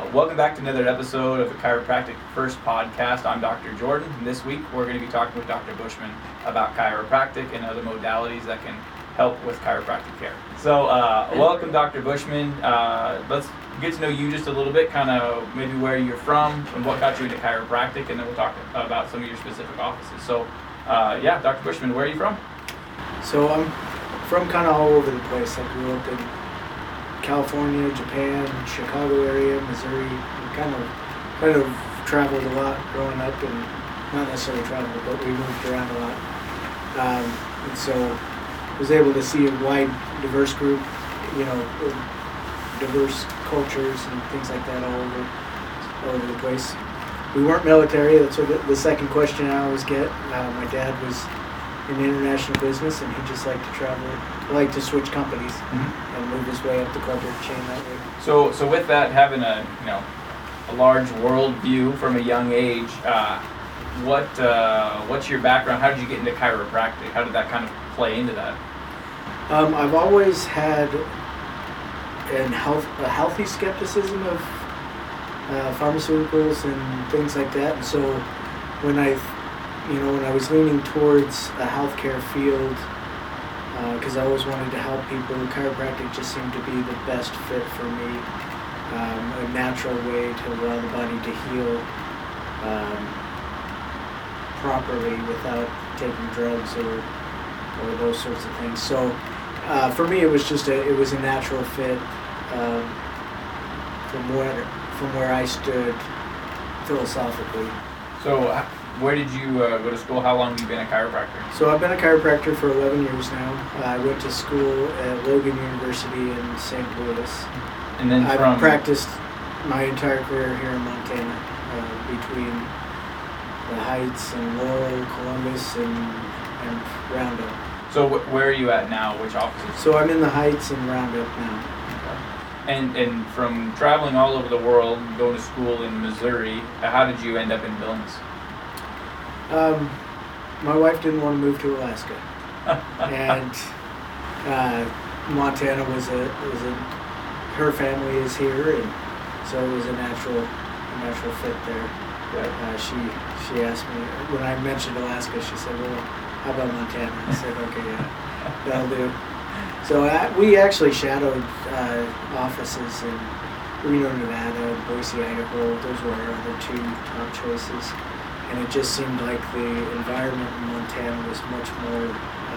Welcome back to another episode of the Chiropractic First podcast. I'm Dr. Jordan, and this week we're going to be talking with Dr. Bushman about chiropractic and other modalities that can help with chiropractic care. So, welcome, Dr. Bushman. Let's get to know you just a little bit, kind of maybe where you're from and what got you into chiropractic, and then we'll talk about some of your specific offices. So, Dr. Bushman, where are you from? So I'm from kind of all over the place. I grew up in California, Japan, Chicago area, Missouri. We kind of traveled a lot growing up, and not necessarily traveled, but we moved around a lot. And so was able to see a wide, diverse group, diverse cultures and things like that all over the place. We weren't military. That's what the second question I always get. My dad was in international business, and he just liked to travel, liked to switch companies and move his way up the corporate chain that way. So with that, having a large world view from a young age, what's your background? How did you get into chiropractic? How did that kind of play into that? I've always had a healthy skepticism of pharmaceuticals and things like that, and so when I was leaning towards a healthcare field, because I always wanted to help people, chiropractic just seemed to be the best fit for me. A natural way to allow the body to heal properly without taking drugs or those sorts of things. So for me, it was a natural fit from where I stood philosophically. So where did you go to school? How long have you been a chiropractor? So I've been a chiropractor for 11 years now. I went to school at Logan University in St. Louis. And then I've practiced my entire career here in Montana, between the Heights and Laurel, Columbus, and Roundup. So where are you at now? Which offices? So I'm in the Heights and Roundup now. Okay. And from traveling all over the world, going to school in Missouri, how did you end up in Billings? My wife didn't want to move to Alaska, and Montana her family is here, and so it was a natural fit there. Yeah. She asked me when I mentioned Alaska. She said, "Well, how about Montana?" I said, "Okay, yeah, that'll do." So we actually shadowed offices in Reno, Nevada, and Boise, Idaho. Those were our other two top choices. And it just seemed like the environment in Montana was much more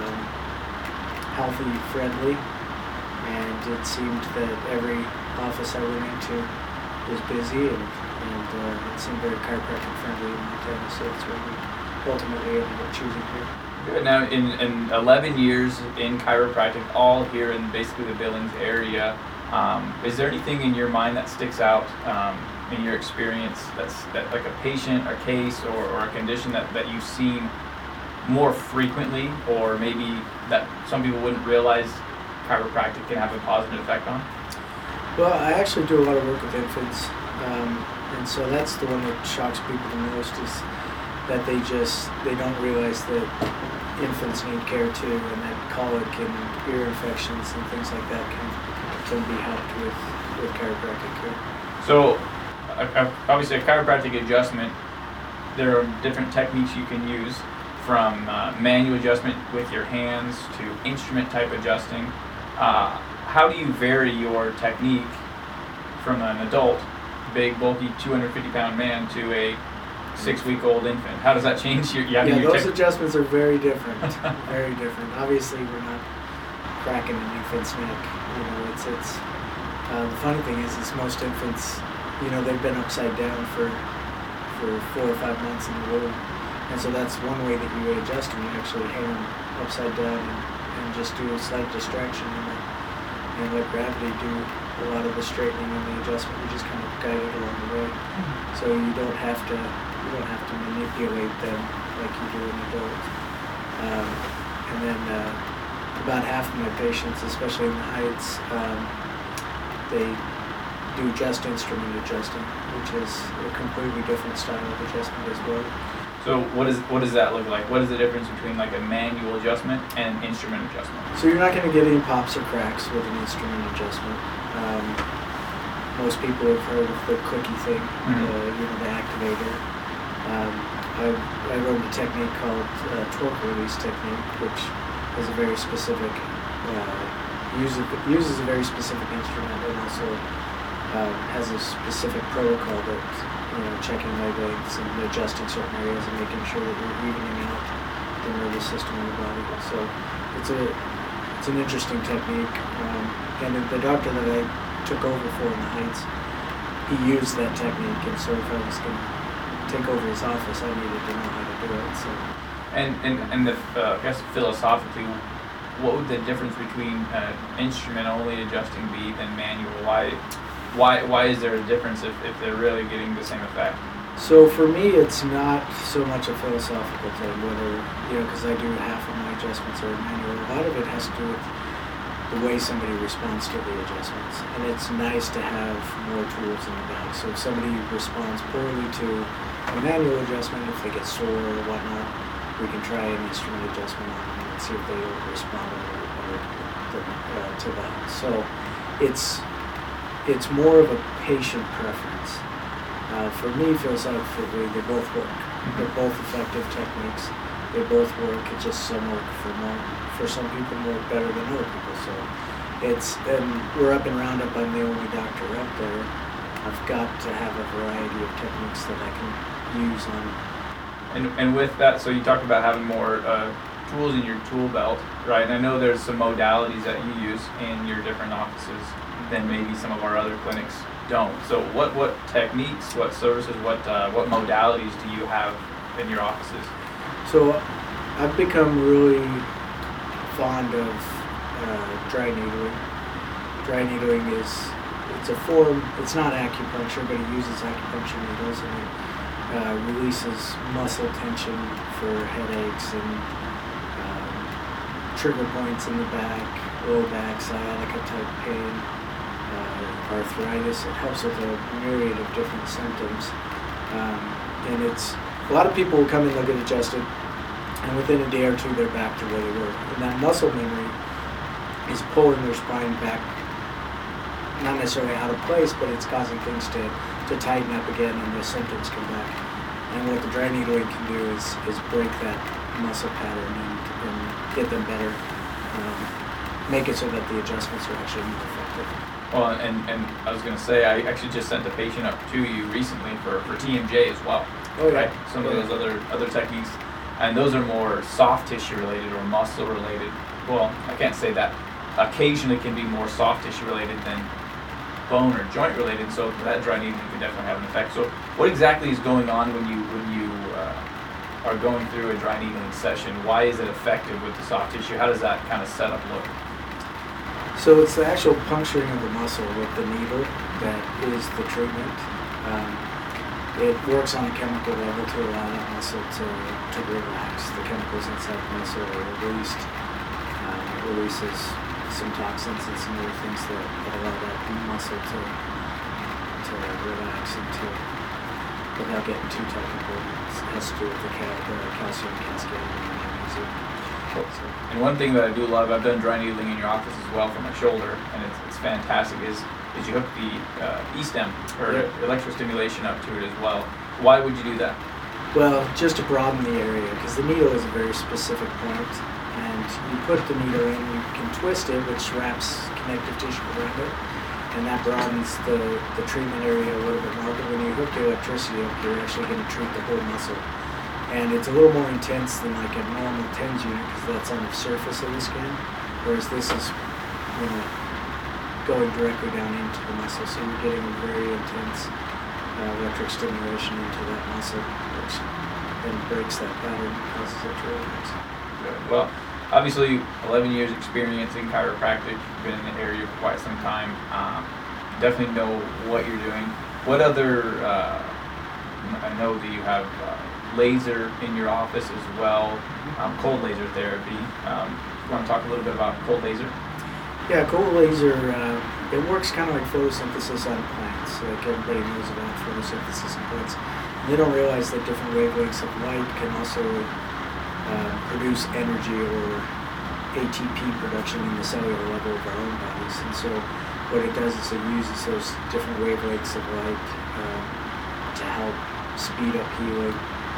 healthy friendly, and it seemed that every office I went into was busy, and it seemed very chiropractic friendly in Montana, so that's why we ultimately ended up choosing here. Good. Now, in 11 years in chiropractic, all here in basically the Billings area, is there anything in your mind that sticks out in your experience that like a patient, a case, or a condition that you've seen more frequently, or maybe that some people wouldn't realize chiropractic can have a positive effect on? Well, I actually do a lot of work with infants, and so that's the one that shocks people the most, is that they don't realize that infants need care too, and that colic and ear infections and things like that can be helped with chiropractic care. So obviously a chiropractic adjustment, there are different techniques you can use, from manual adjustment with your hands to instrument type adjusting. How do you vary your technique from an adult, big, bulky, 250-pound man to a 6-week-old infant? How does that change those adjustments are very different. Very different. Obviously, we're not cracking an infant's neck. It's the funny thing is most infants, they've been upside down for 4 or 5 months in the womb, and so that's one way that you adjust them. You actually hang them upside down and just do a slight distraction, and let gravity do a lot of the straightening and the adjustment. You just kind of guide it along the way, so you don't have to manipulate them like you do an adult. And then about half of my patients, especially in the Heights, they do just instrument adjusting, which is a completely different style of adjustment as well. So what does that look like? What is the difference between like a manual adjustment and an instrument adjustment? So you're not going to get any pops or cracks with an instrument adjustment. most people have heard of the clicky thing, the activator. I wrote a technique called torque release technique, which is a very specific, uses a very specific instrument, and also has a specific protocol that, checking wavelengths and adjusting certain areas and making sure that you're evening out the nervous system in the body. So it's an interesting technique. And the doctor that I took over for in the Heights, he used that technique, and so if I was going to take over his office, I needed to know how to do it. So. And I guess philosophically, what would the difference between instrument only adjusting beat and manual? Why is there a difference if they're really getting the same effect? So for me, it's not so much a philosophical thing, whether, because I do half of my adjustments are manual. A lot of it has to do with the way somebody responds to the adjustments. And it's nice to have more tools in the bag. So if somebody responds poorly to a manual adjustment, if they get sore or whatnot, we can try an instrument adjustment on them and see if they will respond to that. So it's more of a patient preference. For me, philosophically, they both work. They're both effective techniques. They both work. It's just some work for some people more better than other people. So and we're up in Roundup. I'm the only doctor up there. I've got to have a variety of techniques that I can use on. And with that, so you talked about having more tools in your tool belt, right? And I know there's some modalities that you use in your different offices than maybe some of our other clinics don't. So what techniques, what services, what modalities do you have in your offices? So I've become really fond of dry needling. Dry needling it's a form, it's not acupuncture, but it uses acupuncture needles, and it releases muscle tension for headaches and trigger points in the back, low back, sciatica type pain, arthritis. It helps with a myriad of different symptoms. And a lot of people will come in, they'll get adjusted, and within a day or two they're back to where they were. And that muscle memory is pulling their spine back, not necessarily out of place, but it's causing things to tighten up again, and the symptoms come back. And what the dry needling can do is break that muscle pattern and get them better, make it so that the adjustments are actually more effective. Well, and I was going to say, I actually just sent a patient up to you recently for TMJ as well. Oh, yeah. Right? Some of those other techniques, and those are more soft tissue related or muscle related. Well, I can't say that. Occasionally can be more soft tissue related than bone or joint related, so that dry needling can definitely have an effect. So what exactly is going on when you are going through a dry needling session? Why is it effective with the soft tissue? How does that kind of setup look? So it's the actual puncturing of the muscle with the needle that is the treatment. It works on a chemical level to allow that muscle to relax. The chemicals inside the muscle are released. It releases some toxins and some other things that allow that muscle to relax and without getting too technical. It has to do with the calcium cascade and magnesium. So. And one thing that I do love, I've done dry needling in your office as well for my shoulder, and it's fantastic, is you hook the E-stem or electrostimulation up to it as well. Why would you do that? Well, just to broaden the area, because the needle is a very specific point, and you put the needle in, you can twist it, which wraps connective tissue around it, and that broadens the treatment area a little bit more. But when you hook the electricity up, you're actually going to treat the whole muscle. And it's a little more intense than like a normal TENS unit, because that's on the surface of the skin, whereas this is, going directly down into the muscle. So you're getting a very intense electric stimulation into that muscle, which then breaks that pattern and causes it to relax. Good. Well, obviously 11 years experience in chiropractic, been in the area for quite some time. Definitely know what you're doing. What other, I know that you have laser in your office as well, cold laser therapy. You want to talk a little bit about cold laser? Yeah, cold laser, it works kind of like photosynthesis on plants. Like everybody knows about photosynthesis in plants. They don't realize that different wavelengths of light can also produce energy or ATP production in the cellular level of our own bodies. And so what it does is it uses those different wavelengths of light to help speed up healing.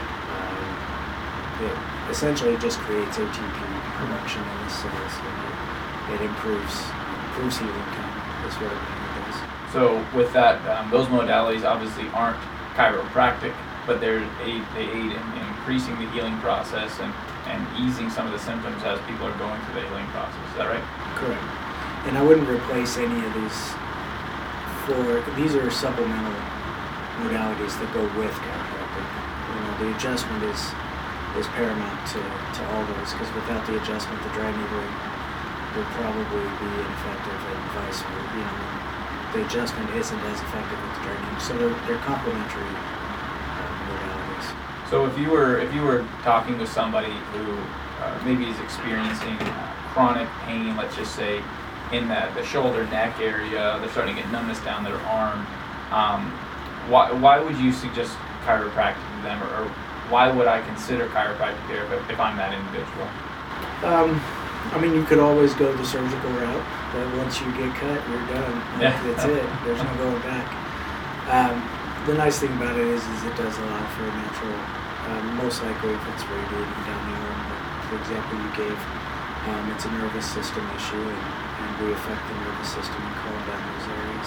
It essentially just creates ATP production in the cells, and it improves healing time. That's what it really does. So with that, those modalities obviously aren't chiropractic, but they aid in increasing the healing process and easing some of the symptoms as people are going through the healing process. Is that right? Correct. And I wouldn't replace any of these these are supplemental modalities that go with chiropractic. The adjustment is paramount to all those, because without the adjustment, the dry needling will probably be ineffective, and vice versa. The adjustment isn't as effective with the dry needling, so they're complementary modalities. So if you were talking with somebody who maybe is experiencing chronic pain, let's just say in the shoulder neck area, they're starting to get numbness down their arm, why would you suggest chiropractic to them, or why would I consider chiropractic care if I'm that individual? You could always go the surgical route, but once you get cut, you're done. That's it. There's no going back. The nice thing about it is it does allow for a natural, most likely if it's radiating down the arm, like the example you gave, it's a nervous system issue, and we affect the nervous system and calm down those areas.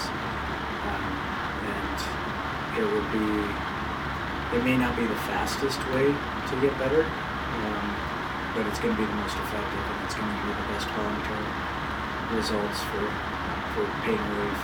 And it may not be the fastest way to get better, but it's going to be the most effective, and it's going to be the best long-term results for pain relief.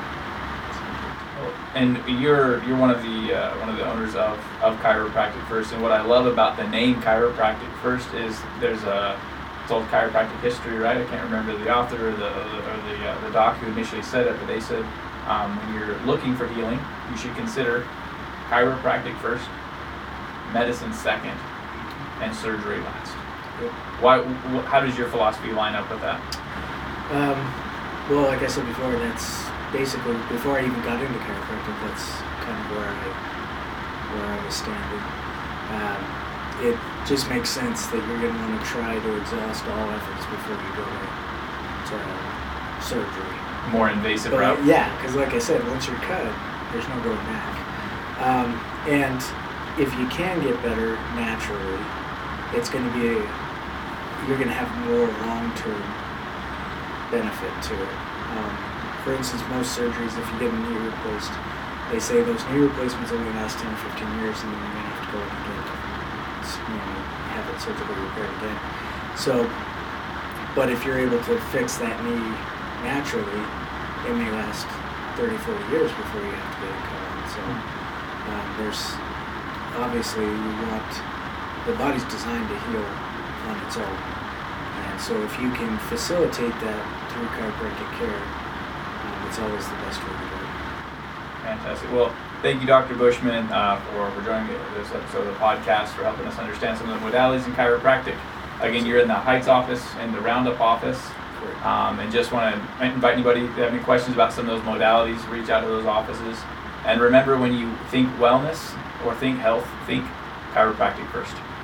And you're one of the owners of Chiropractic First, and what I love about the name Chiropractic First is it's all chiropractic history, right? I can't remember the author or the doc who initially said it, but they said when you're looking for healing, you should consider chiropractic first, medicine second, and surgery last. Yep. How does your philosophy line up with that? Well, like I said before, that's basically, before I even got into chiropractic, that's kind of where I was standing. It just makes sense that you're going to want to try to exhaust all efforts before you go to surgery. More invasive route? Yeah, because like I said, once you're cut, there's no going back. And if you can get better naturally, it's going to be you're going to have more long-term benefit to it. For instance, most surgeries, if you get a knee replaced, they say those knee replacements only last 10 or 15 years, and then you're going to have to go in and have it surgically repaired again. So, but if you're able to fix that knee naturally, it may last 30, 40 years before you have to get it cut on. So there's obviously the body's designed to heal on its own, and so if you can facilitate that through chiropractic care, it's always the best way to do it. Fantastic. Well, thank you, Dr. Bushman, for joining this episode of the podcast, for helping us understand some of the modalities in chiropractic. Again, you're in the Heights office and the Roundup office. And just want to invite anybody, if you have any questions about some of those modalities, reach out to those offices. And remember, when you think wellness or think health, think chiropractic first.